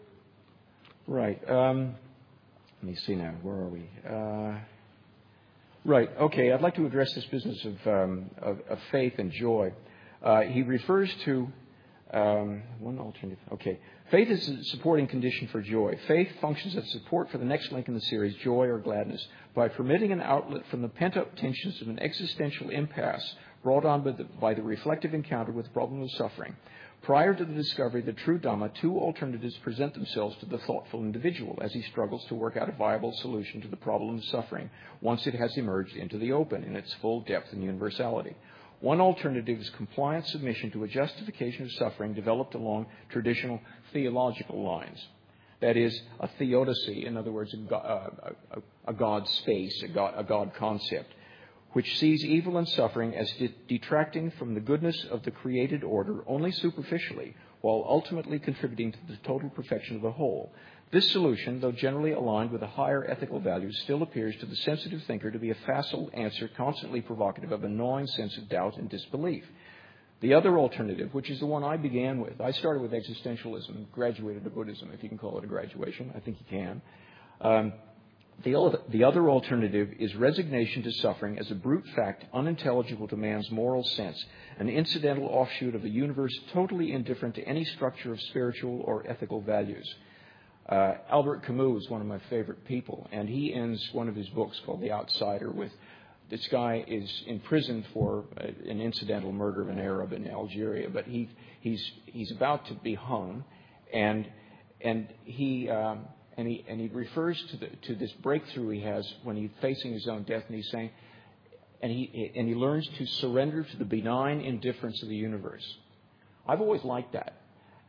Right. Um, let me see now. Where are we? Uh, right. Okay. I'd like to address this business of um, of, of faith and joy. Uh, he refers to um, one alternative. Okay. Faith is a supporting condition for joy. Faith functions as support for the next link in the series, joy or gladness, by permitting an outlet from the pent-up tensions of an existential impasse brought on by the, by the reflective encounter with the problem of suffering. Prior to the discovery of the true Dhamma, two alternatives present themselves to the thoughtful individual as he struggles to work out a viable solution to the problem of suffering once it has emerged into the open in its full depth and universality. One alternative is compliant submission to a justification of suffering developed along traditional theological lines. That is, a theodicy, in other words, a God, a, a, a God space, a God, a God concept, which sees evil and suffering as de- detracting from the goodness of the created order only superficially, while ultimately contributing to the total perfection of the whole. This solution, though generally aligned with the higher ethical values, still appears to the sensitive thinker to be a facile answer constantly provocative of a gnawing sense of doubt and disbelief. The other alternative, which is the one I began with, I started with existentialism and graduated to Buddhism, if you can call it a graduation. I think you can. Um, the, other, the other alternative is resignation to suffering as a brute fact unintelligible to man's moral sense, an incidental offshoot of a universe totally indifferent to any structure of spiritual or ethical values. Uh, Albert Camus is one of my favorite people, and he ends one of his books called The Outsider with, this guy is in prison for uh, an incidental murder of an Arab in Algeria, but he, he's he's about to be hung, and and he um, and he and he refers to the to this breakthrough he has when he's facing his own death, and he's saying, and he and he learns to surrender to the benign indifference of the universe. I've always liked that.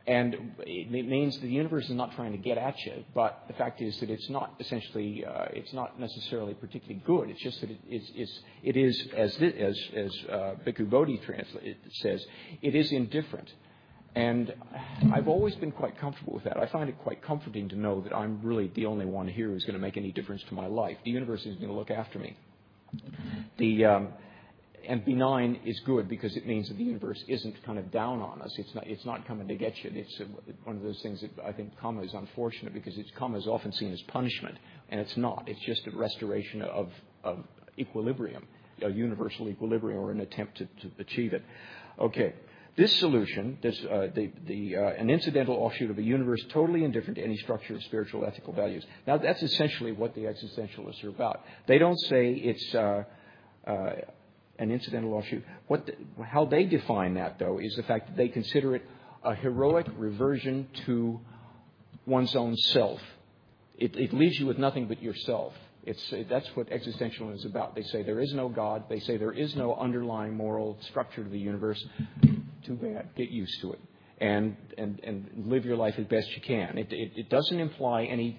And it means the universe is not trying to get at you, but the fact is that it's not essentially, uh, it's not necessarily particularly good. It's just that it is, it's, it is as thi- as as uh, Bhikkhu Bodhi translate, says, it is indifferent. And I've always been quite comfortable with that. I find it quite comforting to know that I'm really the only one here who's going to make any difference to my life. The universe is going to look after me. The um, And benign is good because it means that the universe isn't kind of down on us. It's not, it's not coming to get you. It's uh, one of those things that I think karma is unfortunate because it's, karma is often seen as punishment, and it's not. It's just a restoration of, of equilibrium, a universal equilibrium, or an attempt to, to achieve it. Okay. This solution, this, uh, the, the, uh, an incidental offshoot of a universe totally indifferent to any structure of spiritual ethical values. Now, that's essentially what the existentialists are about. They don't say it's uh, uh, an incidental offshoot. What the, how they define that, though, is the fact that they consider it a heroic reversion to one's own self. It, it leaves you with nothing but yourself. It's, that's what existentialism is about. They say there is no God. They say there is no underlying moral structure to the universe. Too bad. Get used to it. And, and, and live your life as best you can. It, it, it doesn't imply any...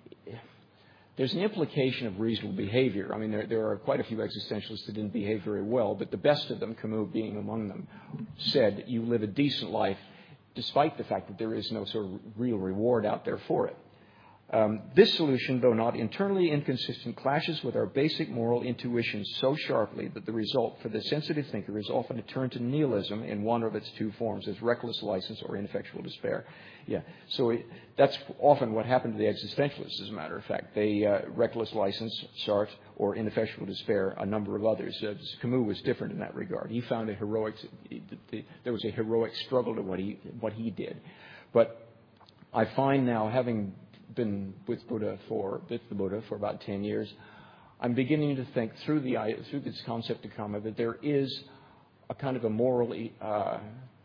There's an implication of reasonable behavior. I mean, there, there are quite a few existentialists that didn't behave very well, but the best of them, Camus being among them, said you live a decent life despite the fact that there is no sort of real reward out there for it. Um, this solution, though not internally inconsistent, clashes with our basic moral intuitions so sharply that the result for the sensitive thinker is often a turn to nihilism in one of its two forms, as reckless license or ineffectual despair. Yeah, so it, that's often what happened to the existentialists, as a matter of fact. They, uh, reckless license, Sartre, or ineffectual despair, a number of others. Uh, Camus was different in that regard. He found a heroic, there was a heroic struggle to what he, what he did. But I find now, having been with Buddha for with the Buddha for about ten years, I'm beginning to think through the through this concept of karma that there is a kind of a moral uh,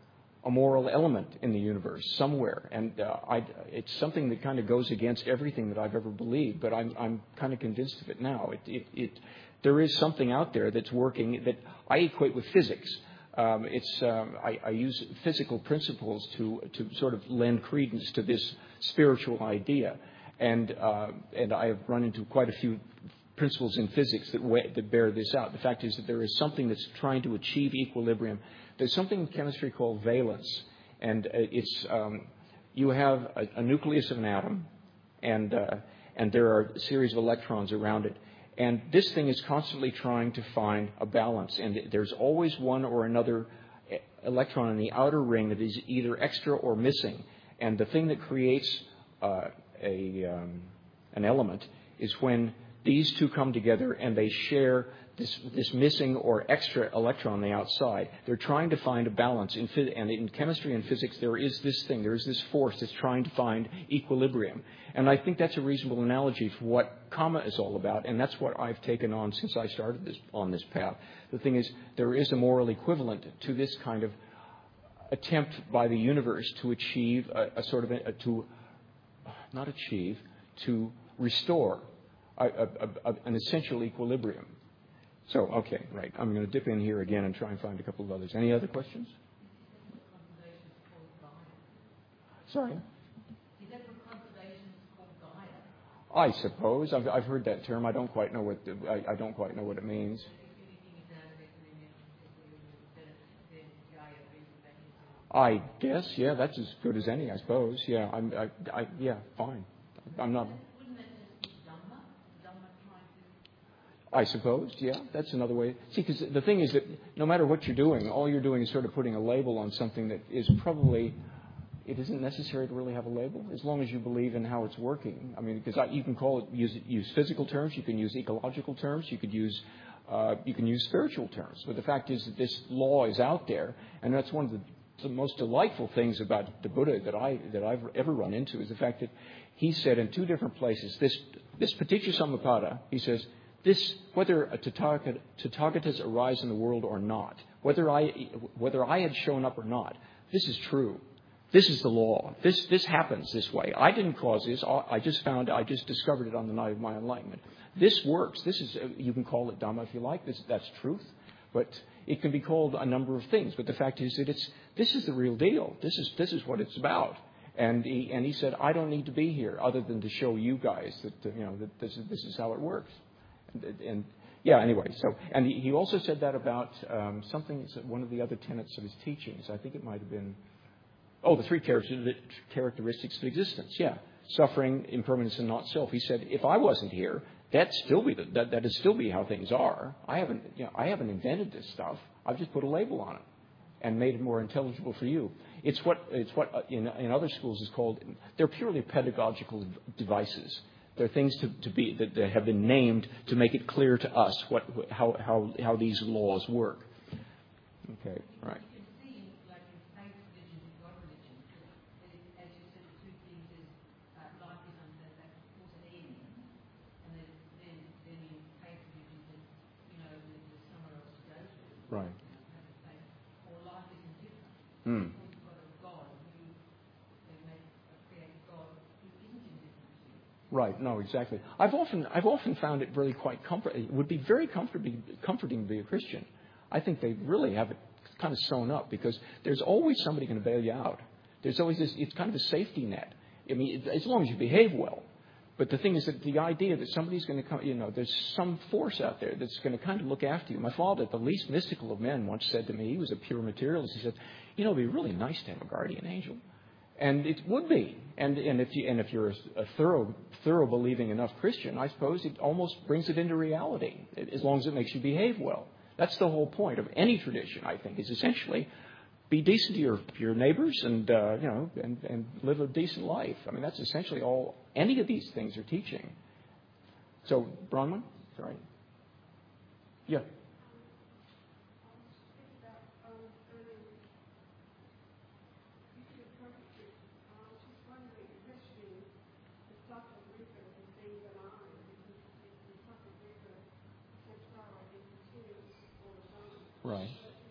a moral element in the universe somewhere, and uh, I, it's something that kind of goes against everything that I've ever believed. But I'm I'm kind of convinced of it now. It it, it there is something out there that's working that I equate with physics. Um, it's um, I, I use physical principles to to sort of lend credence to this spiritual idea, and uh, and I have run into quite a few principles in physics that way, that bear this out. The fact is that there is something that's trying to achieve equilibrium. There's something in chemistry called valence, and it's um, you have a, a nucleus of an atom, and uh, and there are a series of electrons around it. And this thing is constantly trying to find a balance. And there's always one or another electron in the outer ring that is either extra or missing. And the thing that creates uh, a um, an element is when these two come together and they share this, this missing or extra electron on the outside. They're trying to find a balance. In phys- and in chemistry and physics, there is this thing, there is this force that's trying to find equilibrium. And I think that's a reasonable analogy for what karma is all about, and that's what I've taken on since I started this on this path. The thing is, there is a moral equivalent to this kind of attempt by the universe to achieve a, a sort of a, a, to not achieve to restore a, a, a, an essential equilibrium. So, okay, right. I'm going to dip in here again and try and find a couple of others. Any other questions? Sorry. I suppose I've, I've heard that term. I don't quite know what the, I, I don't quite know what it means. I guess, yeah, that's as good as any, I suppose. Yeah, I'm, I, I, yeah, fine. I'm not. I suppose, yeah, that's another way. See, because the thing is that no matter what you're doing, all you're doing is sort of putting a label on something that is probably, it isn't necessary to really have a label as long as you believe in how it's working. I mean, because you can call it, use, use physical terms, you can use ecological terms, you could use, uh, you can use spiritual terms. But the fact is that this law is out there, and that's one of the, the most delightful things about the Buddha that I that I've ever run into is the fact that he said in two different places, this this Paticca Samuppada, he says, this, whether a Tathagatas arise in the world or not, whether I whether I had shown up or not, this is true. This is the law. This this happens this way. I didn't cause this. I just found, I just discovered it on the night of my enlightenment. This works. This is, you can call it Dhamma if you like. This, that's truth. But it can be called a number of things. But the fact is that it's this is the real deal. This is this is what it's about. And he and he said, I don't need to be here other than to show you guys that uh, you know that this is this is how it works. And, and yeah, anyway. So and he, he also said that about um, something. One of the other tenets of his teachings. I think it might have been. Oh, the three characteristics of existence. Yeah, suffering, impermanence, and not self. He said, if I wasn't here, that still be the, that that'd still be how things are. I haven't, you know, I haven't invented this stuff. I've just put a label on it and made it more intelligible for you. It's what it's what in in other schools is called. They're purely pedagogical devices. They're things to, to be that, that have been named to make it clear to us what how how how these laws work. Okay, right. Right. Mm. Right. No, exactly. I've often, I've often found it really quite comfort. It would be very comforting, comforting to be a Christian. I think they really have it kind of sewn up because there's always somebody going to bail you out. There's always this. It's kind of a safety net. I mean, as long as you behave well. But the thing is that the idea that somebody's going to come, you know, there's some force out there that's going to kind of look after you. My father, the least mystical of men, once said to me, he was a pure materialist. He said, you know, it'd be really nice to have a guardian angel. And it would be. And, and if you, and if you're a, a thorough, thorough believing enough Christian, I suppose it almost brings it into reality, as long as it makes you behave well. That's the whole point of any tradition, I think, is essentially be decent to your, your neighbors and, uh, you know, and, and live a decent life. I mean, that's essentially all any of these things are teaching. So, Bronwyn? Sorry. Yeah. Right.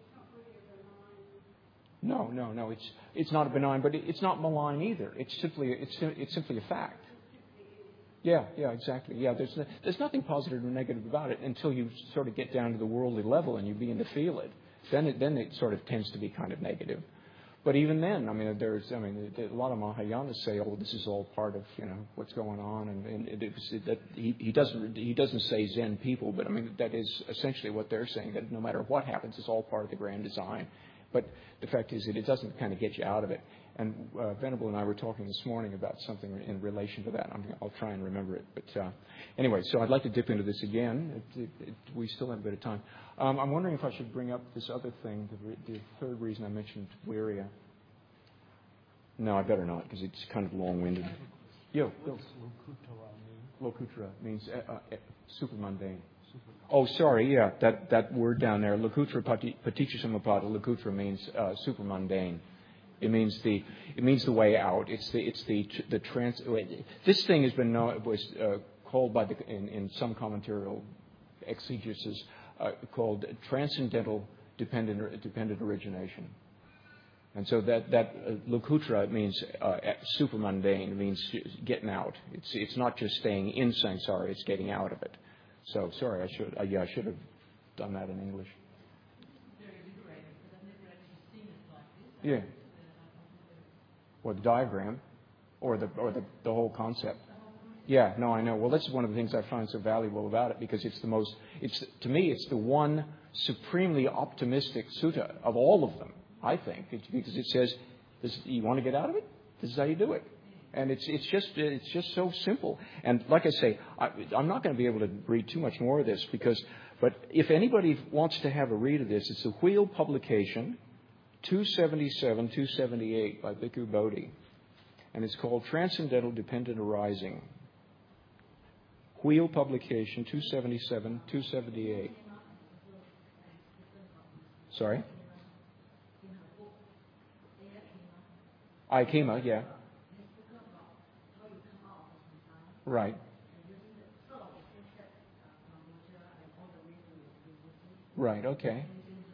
No, no, no. It's it's not a benign, but it's not malign either. It's simply it's it's simply a fact. Yeah, yeah, exactly. Yeah, there's there's nothing positive or negative about it until you sort of get down to the worldly level and you begin to feel it. Then it then it sort of tends to be kind of negative. But even then, I mean, there's I mean, a lot of Mahayanas say, oh, this is all part of you know what's going on, and, and it, it, that he, he doesn't he doesn't say Zen people, but I mean that is essentially what they're saying, that no matter what happens, it's all part of the grand design. But the fact is that it doesn't kind of get you out of it. And uh, Venable and I were talking this morning about something in relation to that. I'm, I'll try and remember it. But uh, anyway, so I'd like to dip into this again. It, it, it, we still have a bit of time. Um, I'm wondering if I should bring up this other thing, the, re- the third reason I mentioned Wirya. No, I better not, because it's kind of long-winded. Yo, Bill. Lokutra means uh, uh, super mundane. Oh, sorry, yeah, that, that word down there, Lokutra Paticca Samuppada, Lokutra means uh, super mundane. It means the it means the way out. It's the it's the the trans. This thing has been known, was uh, called by the in, in some commentarial exegesis uh, called transcendental dependent dependent origination. And so that that uh, Lokutra means uh, super mundane. It means getting out. It's it's not just staying in samsara. It's getting out of it. So sorry, I should uh, yeah I should have done that in English. Yeah. Or the diagram, or the or the, the whole concept. Yeah, no, I know. Well, that's one of the things I find so valuable about it, because it's the most. It's to me, it's the one supremely optimistic sutta of all of them. I think it's because it says, this, "You want to get out of it? This is how you do it." And it's it's just it's just so simple. And like I say, I, I'm not going to be able to read too much more of this because. But if anybody wants to have a read of this, it's a Wheel publication. two seventy-seven, two seventy-eight by Bhikkhu Bodhi. And it's called Transcendental Dependent Arising. Wheel publication, two seventy-seven, two seventy-eight. Sorry? Aikema, yeah. Right. Right, okay.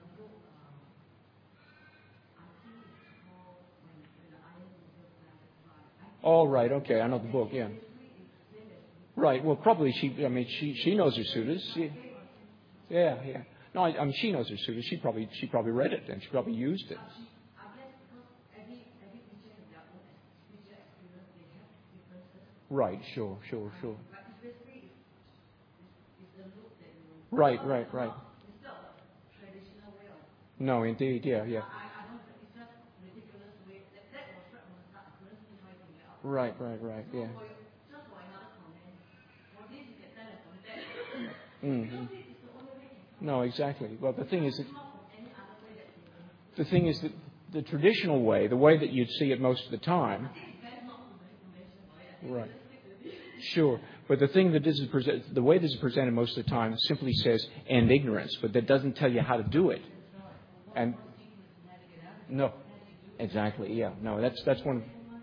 Oh, right, okay. I know the book, yeah. Right, well, probably she, I mean, she, she knows her suttas. She, yeah, yeah. No, I, I mean, she knows her sutras. She probably she probably read it and she probably used it. Right, sure, sure, sure. Right, right, right. No, indeed, yeah, yeah. Right, right, right, yeah. Mm-hmm. No, exactly. Well, the thing is that the thing is that the traditional way, the way that you'd see it most of the time. Right. Sure, but the thing that this is present, the way this is presented most of the time simply says "and ignorance," but that doesn't tell you how to do it. And no, exactly, yeah, no, that's that's one.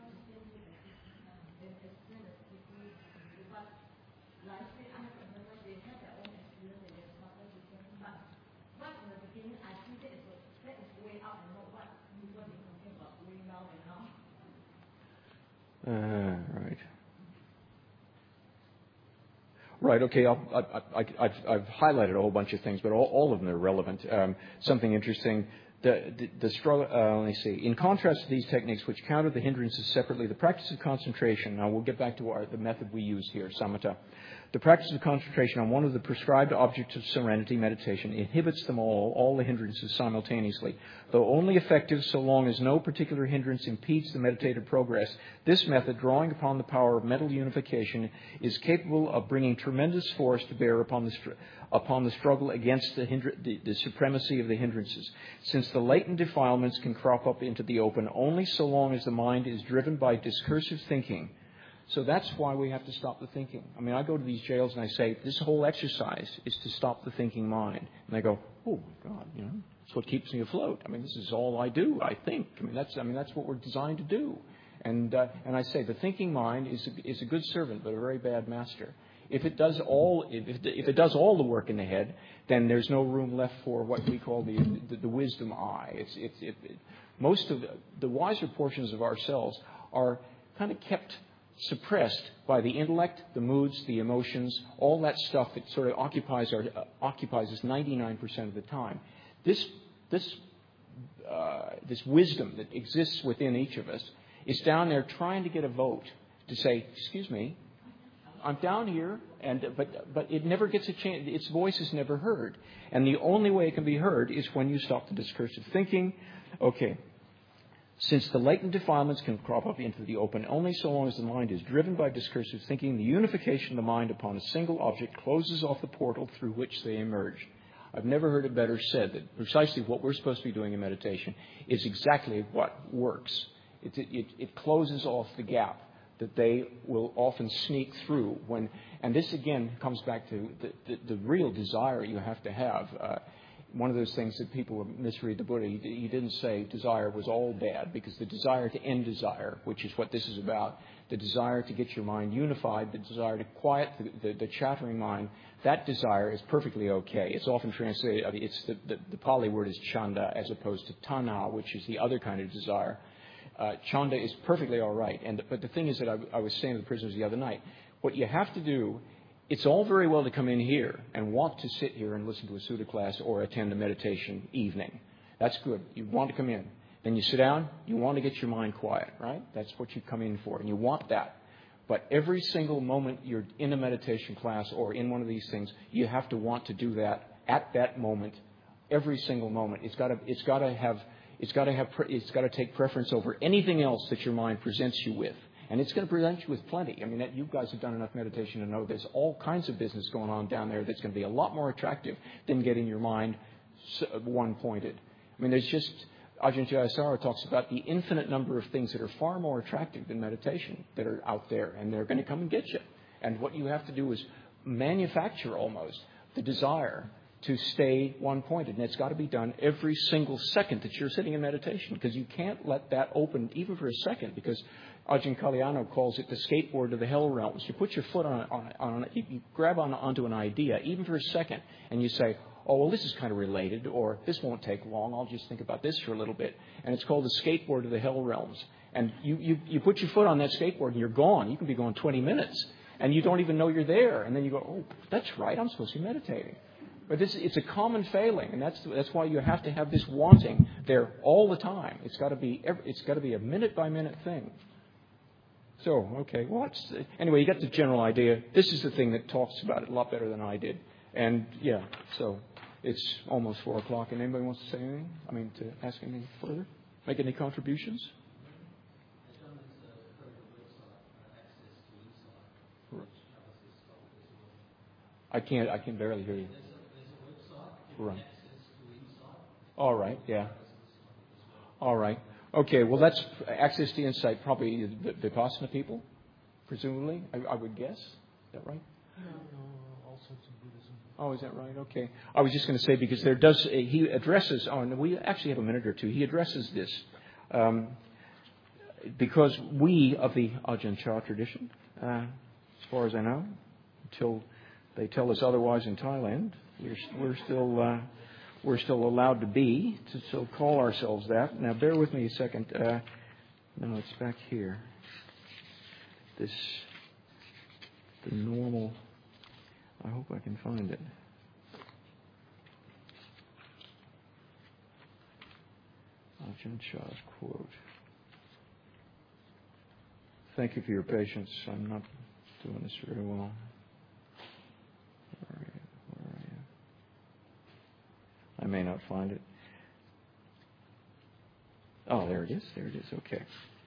Uh, right. Right. Okay. I'll, I, I, I've, I've highlighted a whole bunch of things, but all, all of them are relevant. Um, something interesting. The, the, the struggle. Uh, let me see. In contrast to these techniques, which counter the hindrances separately, the practice of concentration. Now we'll get back to our, the method we use here, samatha. The practice of concentration on one of the prescribed objects of serenity meditation inhibits them all, all the hindrances simultaneously. Though only effective so long as no particular hindrance impedes the meditative progress, this method, drawing upon the power of mental unification, is capable of bringing tremendous force to bear upon the, str- upon the struggle against the, hindr- the, the supremacy of the hindrances. Since the latent defilements can crop up into the open only so long as the mind is driven by discursive thinking. So that's why we have to stop the thinking. I mean, I go to these jails and I say, this whole exercise is to stop the thinking mind. And they go, oh, my God, you know, it's what keeps me afloat. I mean, this is all I do, I think. I mean, that's I mean, that's what we're designed to do. And uh, and I say the thinking mind is a, is a good servant, but a very bad master. If it does all if it, if it does all the work in the head, then there's no room left for what we call the the, the wisdom eye. It's it's it, it, most of the, the wiser portions of ourselves are kind of kept suppressed by the intellect, the moods, the emotions, all that stuff that sort of occupies our uh, occupies us ninety-nine percent of the time. This this uh, this wisdom that exists within each of us is down there trying to get a vote to say, "Excuse me, I'm down here," and but but it never gets a chance. Its voice is never heard, and the only way it can be heard is when you stop the discursive thinking. Okay. Since the latent defilements can crop up into the open only so long as the mind is driven by discursive thinking, the unification of the mind upon a single object closes off the portal through which they emerge. I've never heard it better said that precisely what we're supposed to be doing in meditation is exactly what works. It, it, it closes off the gap that they will often sneak through when, and this again comes back to the, the, the real desire you have to have. Uh, One of those things that people misread the Buddha, he, he didn't say desire was all bad, because the desire to end desire, which is what this is about, the desire to get your mind unified, the desire to quiet the, the, the chattering mind, that desire is perfectly okay. It's often translated, I mean, it's the, the, the Pali word is chanda as opposed to tanha, which is the other kind of desire. Uh, chanda is perfectly all right. And But the thing is that I, I was saying to the prisoners the other night, what you have to do, it's all very well to come in here and want to sit here and listen to a Sutta class or attend a meditation evening. That's good. You want to come in. Then you sit down. You want to get your mind quiet, right? That's what you come in for, and you want that. But every single moment you're in a meditation class or in one of these things, you have to want to do that at that moment, every single moment. It's got to. It's got to have. It's got to have. It's got to take preference over anything else that your mind presents you with. And it's going to present you with plenty. I mean, that, you guys have done enough meditation to know there's all kinds of business going on down there that's going to be a lot more attractive than getting your mind one-pointed. I mean, there's just, Ajahn Jayasara talks about the infinite number of things that are far more attractive than meditation that are out there, and they're going to come and get you. And what you have to do is manufacture almost the desire to stay one-pointed. And it's got to be done every single second that you're sitting in meditation, because you can't let that open even for a second, because Ajahn Kalyana calls it the skateboard of the hell realms. You put your foot on, on, on you grab on, onto an idea, even for a second, and you say, oh, well, this is kind of related, or this won't take long. I'll just think about this for a little bit. And it's called the skateboard of the hell realms. And you, you, you put your foot on that skateboard and you're gone. You can be going twenty minutes, and you don't even know you're there. And then you go, oh, that's right, I'm supposed to be meditating. But this, it's a common failing, and that's that's why you have to have this wanting there all the time. It's got to be it's got to be a minute by minute thing. So, okay, well, it's, anyway, you get the general idea. This is the thing that talks about it a lot better than I did. And yeah, so it's almost four o'clock, and anybody wants to say anything? I mean, to ask anything further, make any contributions? I can't. I can barely hear you. Right. All right. Yeah. All right. Okay. Well, that's access to insight. Probably the Vipassana people, presumably. I, I would guess. Is that right? No, no, all sorts of Buddhism. Oh, is that right? Okay. I was just going to say because there does he addresses. Oh, and we actually have a minute or two. He addresses this um, because we of the Ajahn Chah tradition, uh, as far as I know, until they tell us otherwise in Thailand, we're, we're still uh, we're still allowed to be to still call ourselves that. Now, bear with me a second. Uh, no, it's back here. This the normal. I hope I can find it. Ajahn Chah's quote. Thank you for your patience. I'm not doing this very well. Where are you? Where are you? I may not find it. Oh, there it is. There it is. Okay.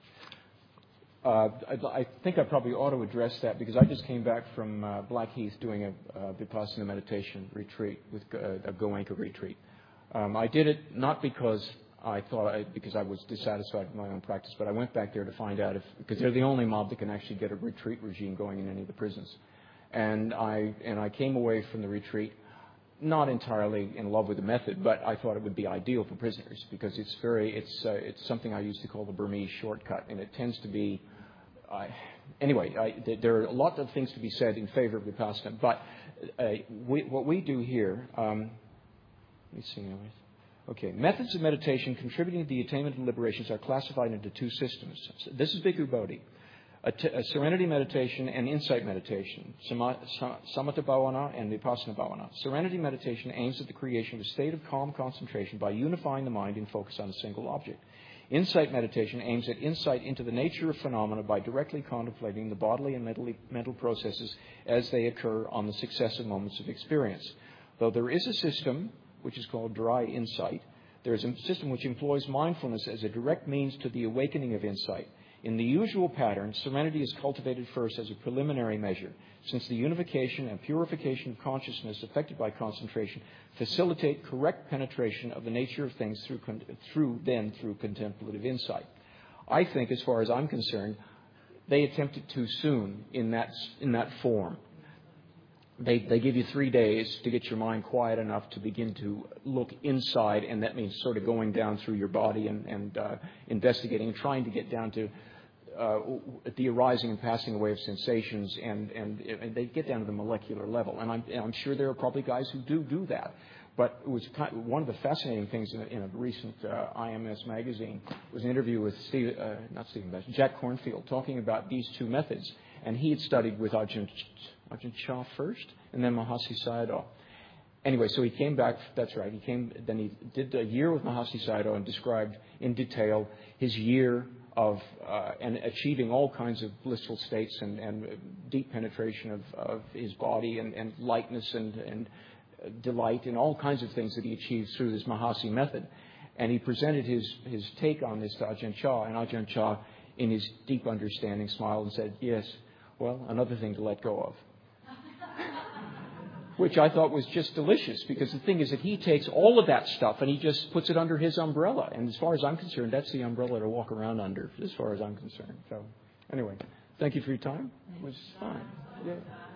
Uh, I, I think I probably ought to address that because I just came back from uh, Blackheath doing a, a Vipassana meditation retreat with uh, a Goenka retreat. Um, I did it not because I thought I, because I was dissatisfied with my own practice, but I went back there to find out if because they're the only mob that can actually get a retreat regime going in any of the prisons. And I and I came away from the retreat not entirely in love with the method, but I thought it would be ideal for prisoners because it's very it's uh, it's something I used to call the Burmese shortcut, and it tends to be uh, anyway. I, there are a lot of things to be said in favor of Vipassana, but uh, we, what we do here. Um, let me see. Okay, methods of meditation contributing to the attainment of liberations are classified into two systems. This is Bhikkhu Bodhi. A, t- a serenity meditation and insight meditation, Sama- Samatha Bhavana and Vipassana Bhavana. Serenity meditation aims at the creation of a state of calm concentration by unifying the mind in focus on a single object. Insight meditation aims at insight into the nature of phenomena by directly contemplating the bodily and mentally, mental processes as they occur on the successive moments of experience. Though there is a system which is called dry insight, there is a system which employs mindfulness as a direct means to the awakening of insight. In the usual pattern, serenity is cultivated first as a preliminary measure, since the unification and purification of consciousness affected by concentration facilitate correct penetration of the nature of things through, through then through contemplative insight. I think, as far as I'm concerned, they attempted too soon in that in that form. They they give you three days to get your mind quiet enough to begin to look inside, and that means sort of going down through your body and, and uh, investigating and trying to get down to uh, the arising and passing away of sensations, and, and, and they get down to the molecular level. And I'm, and I'm sure there are probably guys who do do that. But it was kind of, one of the fascinating things in a, in a recent uh, I M S magazine was an interview with Steve, uh, not Stephen Best, Jack Kornfield, talking about these two methods. And he had studied with Ajahn, Ajahn Chah first, and then Mahasi Sayadaw. Anyway, so he came back. That's right. He came. Then he did a year with Mahasi Sayadaw and described in detail his year of uh, and achieving all kinds of blissful states and, and deep penetration of, of his body and, and lightness and, and delight and all kinds of things that he achieved through this Mahasi method. And he presented his his take on this to Ajahn Chah, and Ajahn Chah, in his deep understanding, smiled and said, "Yes, well, another thing to let go of." Which I thought was just delicious, because the thing is that he takes all of that stuff and he just puts it under his umbrella. And as far as I'm concerned, that's the umbrella to walk around under, as far as I'm concerned. So, anyway, thank you for your time. It was fine. Yeah.